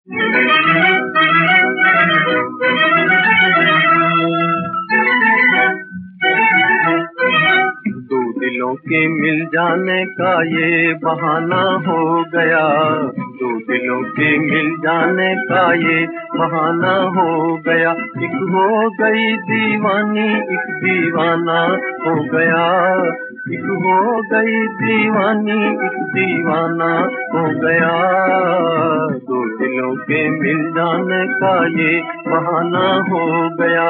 दो दिलों के मिल जाने का ये बहाना हो गया, दो दिलों के मिल जाने का ये बहाना हो गया। एक हो गई दीवानी, एक दीवाना हो गया। एक हो गई दीवानी, एक दीवाना हो गया। दो दिलों के मिल जाने का ये बहाना हो गया।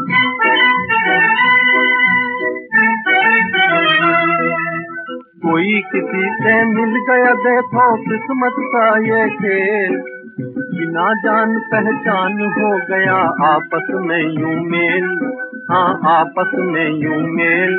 कोई किसी से मिल गया, देखो किस्मत का ये खेल। बिना जान पहचान हो गया आपस में यूं मेल, हाँ आपस में यूं मेल।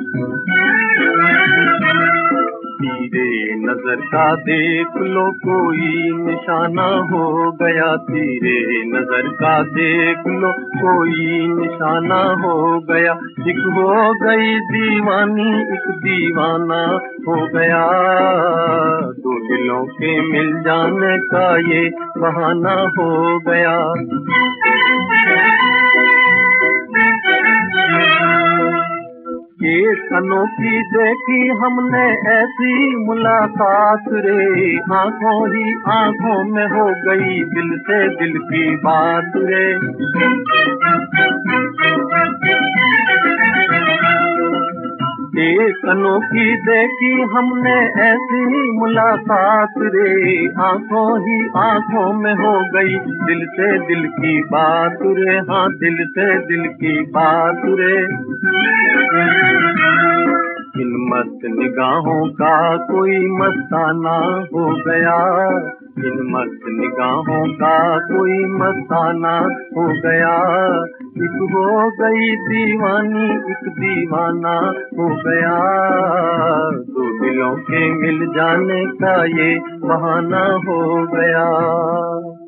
तेरे नजर का देख लो कोई निशाना हो गया, तेरे नजर का देख लो कोई निशाना हो गया। एक हो गई दीवानी, एक दीवाना हो गया। दो दिलों के मिल जाने का ये बहाना हो गया। एक अनोखी देखी हमने ऐसी मुलाकात रे, आंखों ही आंखों में हो गई दिल से दिल की बात रे। एक अनोखी देखी हमने ऐसी मुलाकात रे, आंखों ही आंखों में हो गई दिल से दिल की बात रे, हाँ दिल से दिल की बात रे। इन मस्त निगाहों का कोई मस्ताना हो गया, इन मस्त निगाहों का कोई मस्ताना हो गया। एक हो गई दीवानी, एक दीवाना हो गया। दो दिलों के मिल जाने का ये बहाना हो गया।